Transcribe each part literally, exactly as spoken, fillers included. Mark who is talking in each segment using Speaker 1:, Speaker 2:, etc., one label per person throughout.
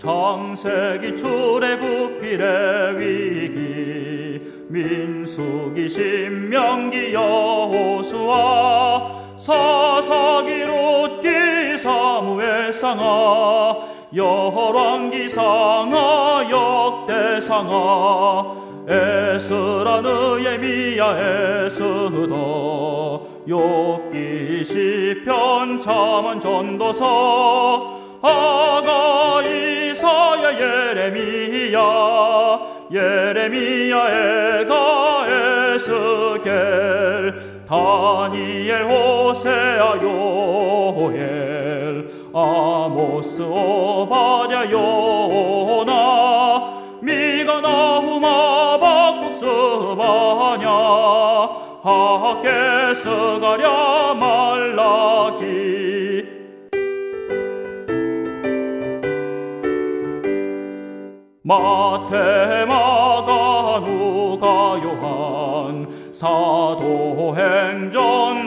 Speaker 1: 창세기 출애굽기 레위기 민수기 신명기 여호수아 사사기 룻기 사무엘상하 열왕기상하 역대상하 에스라 느헤미야 에스더 욥기 시편 잠언 전도서 아가 이사야 예레미야 예레미야 에가 에스겔 다니엘 호세아 요엘 아모스 오바댜 요나 미가 나훔 하박국 스바냐 학개 스가랴 말라기 마태 마가 누가 요한 사도행전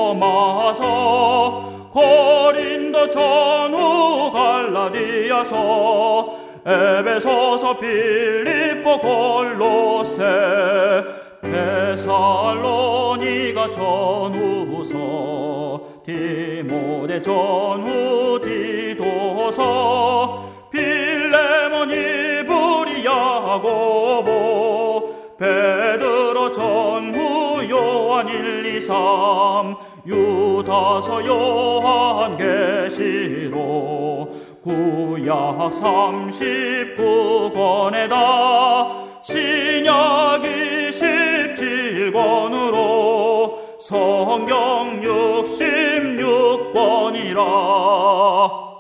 Speaker 1: 로마서 고린도 전후 갈라디아서 에베소서 빌립보 골로새 데살로니가 전후서 디모데 전후 디도서 빌레몬 이브리 야고보 베드로 전후 요한 일, 이, 삼 유다서 요한 계시록 구약 삼십구 권에다 신약 이십칠 권으로 성경 육십육 권이라